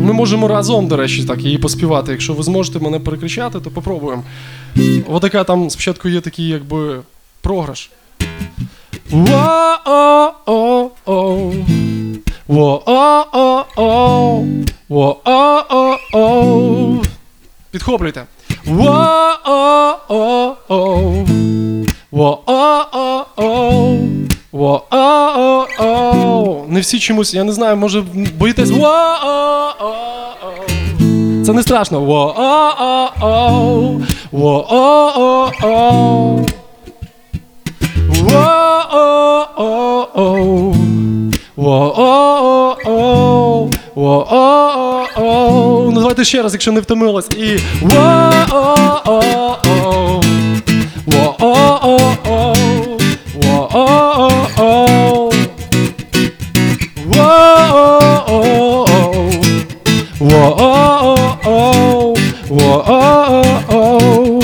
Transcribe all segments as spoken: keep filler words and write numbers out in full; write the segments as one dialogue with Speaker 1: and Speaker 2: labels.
Speaker 1: Ми можемо разом, до речі, так її поспівати. Якщо ви зможете мене перекричати, то попробуємо. Отака там спочатку є такий, якби, програш. Во-о-о-о, во-о-о-о, во-о-о-о. Підхоплюйте. Во-о-о-о, во-о-о-о, во-о-о-о. Не всі чомусь, я не знаю, може боїтесь. Во-о-о-о. Це не страшно. Во-о-о-о, во-о-о-о. Во-о-о-о, во-о-о-о, во-о-о-о. Ну давайте ще раз, якщо не втомилось. І во-о-о-о, во-о-о-о, во-о-о-о, во-о-о-о, во-о-о-о, во-о-о-о.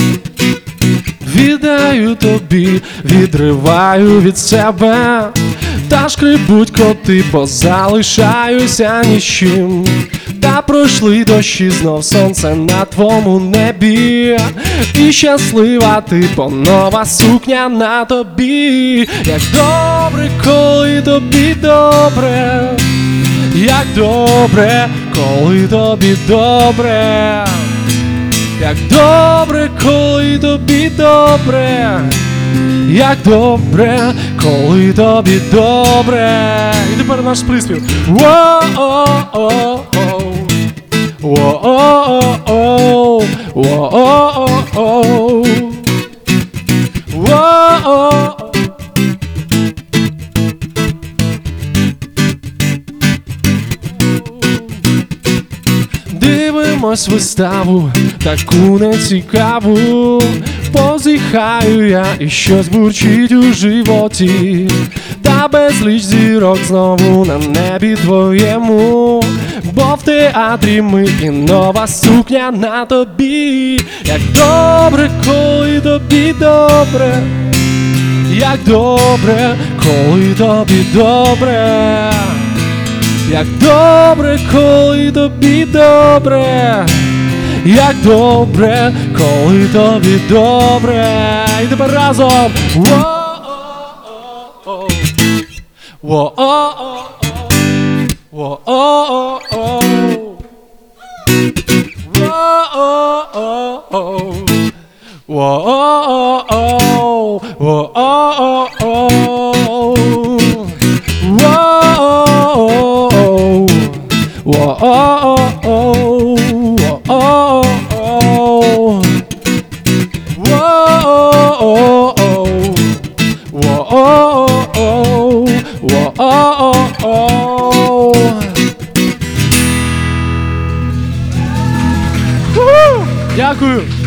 Speaker 1: Віддаю тобі, відриваю від себе, та шкребуть коти, позалишаюся ні з чим. Та пройшли дощі, знов сонце на твоєму небі, і щаслива ти, бо нова сукня на тобі. Як добре, коли тобі добре, як добре, коли тобі добре. Як добре, коли тобі добре, як добре, коли тобі добре. І тепер наш приспів. Во-о-о-о, во-о-о-о, во-о-о-о, во-о-о. Дивимось виставу, таку нецікаву. Позіхаю я і щось бурчить у животі. Та безліч зірок знову на небі твоєму. Бо в театрі ми і нова сукня на тобі. Як добре, коли тобі добре, як добре, коли тобі добре. Як добре, коли тобі добре, як добре, коли тобі добре. І тепер разом. Во-о-о-о, во-о-о-о, во-о-о-о, во-о-о-о, во-о-о-о, во-о-о-о. Wo-oh-oh-oh, wo-oh-oh-oh, wo-oh-oh-oh, wo-oh-oh-oh. Дякую!